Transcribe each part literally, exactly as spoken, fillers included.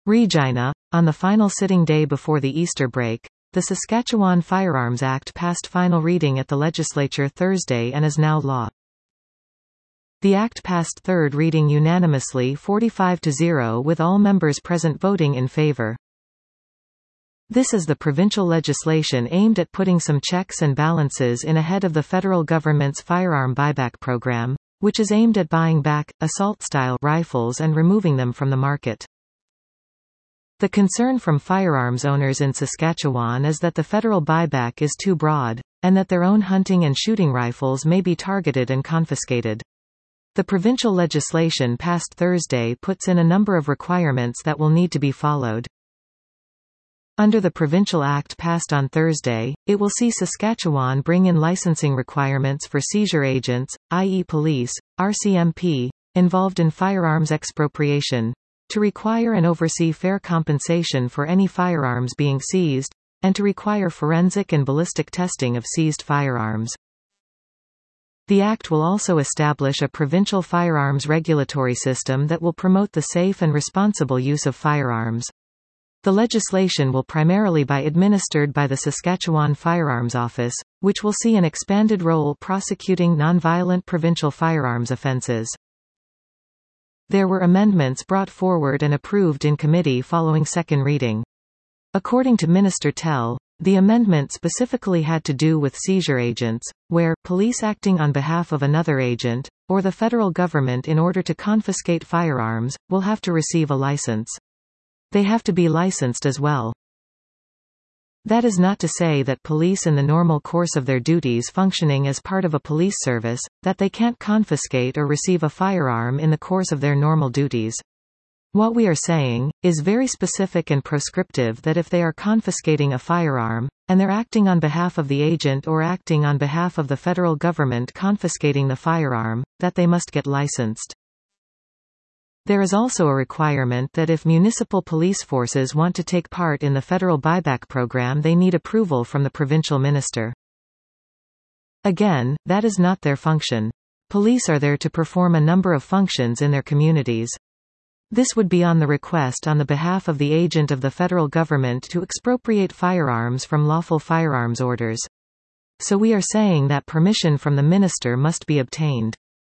Regina. On the final sitting day before the Easter break, the Saskatchewan Firearms Act passed final reading at the legislature Thursday and is now law. The act passed third reading unanimously forty-five to zero with all members present voting in favor. This is the provincial legislation aimed at putting some checks and balances in ahead of the federal government's firearm buyback program, which is aimed at buying back assault-style rifles and removing them from the market. The concern from firearms owners in Saskatchewan is that the federal buyback is too broad, and that their own hunting and shooting rifles may be targeted and confiscated. The provincial legislation passed Thursday puts in a number of requirements that will need to be followed. Under the provincial act passed on Thursday, it will see Saskatchewan bring in licensing requirements for seizure agents, that is police, R C M P, involved in firearms expropriation, to require and oversee fair compensation for any firearms being seized, and to require forensic and ballistic testing of seized firearms. The Act will also establish a provincial firearms regulatory system that will promote the safe and responsible use of firearms. The legislation will primarily be administered by the Saskatchewan Firearms Office, which will see an expanded role prosecuting nonviolent provincial firearms offences. There were amendments brought forward and approved in committee following second reading. According to Minister Tell, the amendment specifically had to do with seizure agents, where police acting on behalf of another agent, or the federal government in order to confiscate firearms, will have to receive a license. They have to be licensed as well. That is not to say that police in the normal course of their duties functioning as part of a police service, that they can't confiscate or receive a firearm in the course of their normal duties. What we are saying, is very specific and prescriptive that if they are confiscating a firearm, and they're acting on behalf of the agent or acting on behalf of the federal government confiscating the firearm, that they must get licensed. There is also a requirement that if municipal police forces want to take part in the federal buyback program they need approval from the provincial minister. Again, that is not their function. Police are there to perform a number of functions in their communities. This would be on the request on the behalf of the agent of the federal government to expropriate firearms from lawful firearms orders. So we are saying that permission from the minister must be obtained.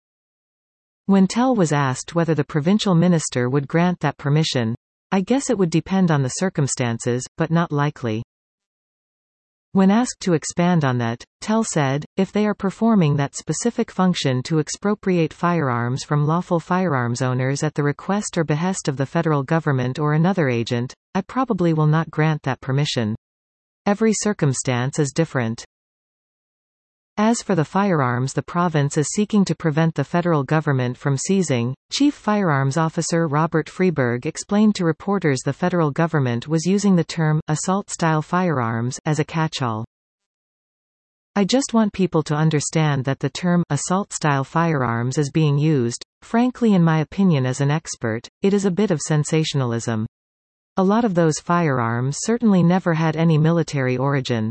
When Tell was asked whether the provincial minister would grant that permission, I guess it would depend on the circumstances, but not likely. When asked to expand on that, Tell said, if they are performing that specific function to expropriate firearms from lawful firearms owners at the request or behest of the federal government or another agent, I probably will not grant that permission. Every circumstance is different. As for the firearms the province is seeking to prevent the federal government from seizing, Chief Firearms Officer Robert Freeberg explained to reporters the federal government was using the term, assault-style firearms, as a catch-all. I just want people to understand that the term, assault-style firearms is being used, frankly in my opinion as an expert, it is a bit of sensationalism. A lot of those firearms certainly never had any military origin.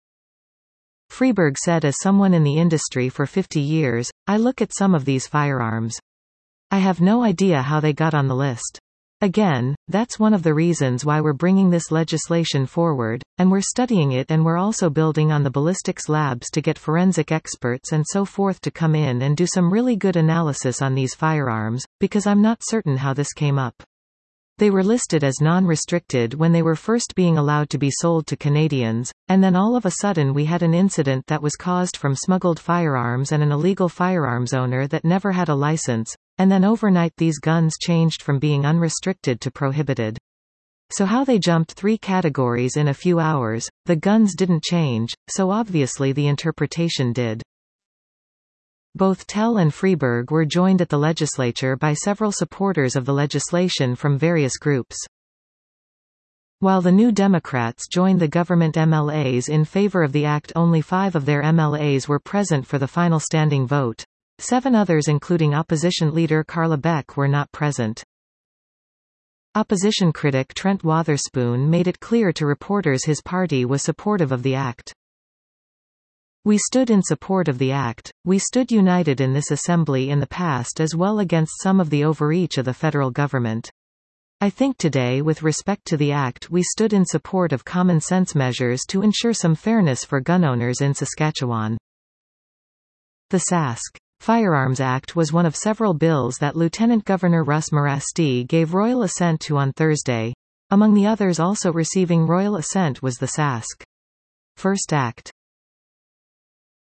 Freeberg said, as someone in the industry for fifty years, I look at some of these firearms. I have no idea how they got on the list. Again, that's one of the reasons why we're bringing this legislation forward, and we're studying it and we're also building on the ballistics labs to get forensic experts and so forth to come in and do some really good analysis on these firearms, because I'm not certain how this came up. They were listed as non-restricted when they were first being allowed to be sold to Canadians, and then all of a sudden we had an incident that was caused from smuggled firearms and an illegal firearms owner that never had a license, and then overnight these guns changed from being unrestricted to prohibited. So how they jumped three categories in a few hours, the guns didn't change, so obviously the interpretation did. Both Tell and Freeberg were joined at the legislature by several supporters of the legislation from various groups. While the New Democrats joined the government M L As in favor of the act, only five of their M L As were present for the final standing vote. Seven others including opposition leader Carla Beck were not present. Opposition critic Trent Wotherspoon made it clear to reporters his party was supportive of the act. We stood in support of the act, we stood united in this assembly in the past as well against some of the overreach of the federal government. I think today with respect to the Act we stood in support of common-sense measures to ensure some fairness for gun owners in Saskatchewan. The Sask Firearms Act was one of several bills that Lieutenant Governor Russ Morasti gave royal assent to on Thursday. Among the others also receiving royal assent was the Sask First Act.